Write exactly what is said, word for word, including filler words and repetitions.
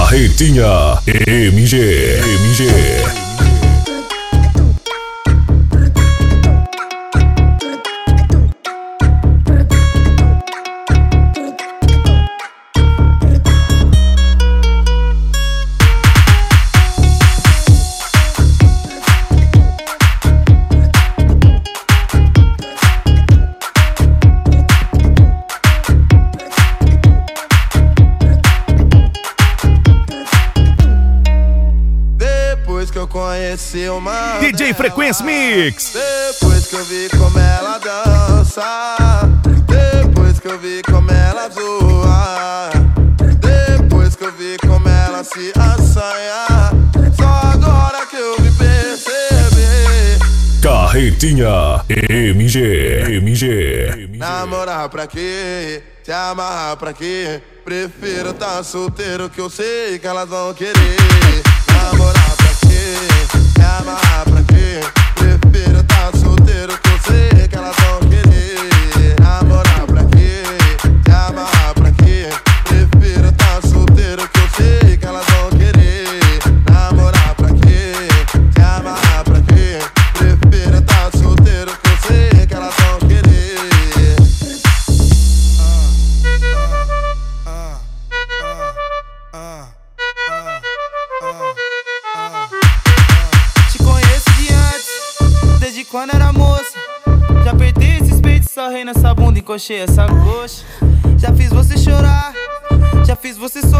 Carretinha M G, M G. Depois que eu conheci uma D J Frequência Mix. Depois que eu vi como ela dança, depois que eu vi como ela zoa, depois que eu vi como ela se assanha, só agora que eu me percebi. Carretinha M G, M G. Namorar pra quê? Se amarrar pra quê? Prefiro tá solteiro que eu sei que elas vão querer. Namorar pra quê? Se amarrar pra quê? Prefiro tá solteiro que eu sei que elas vão querer. Namorar pra quê? Se amarrar pra quê? Prefiro tá solteiro que eu sei que elas vão querer. Namorar pra quê? Se amarrar pra quê? Prefiro tá solteiro que eu sei que elas vão querer. Te conheço de antes, desde quando era moça. Já apertei esses peitos, sarrei nessa bunda, encoxei essa coxa. Já fiz você chorar, já fiz você sorrir.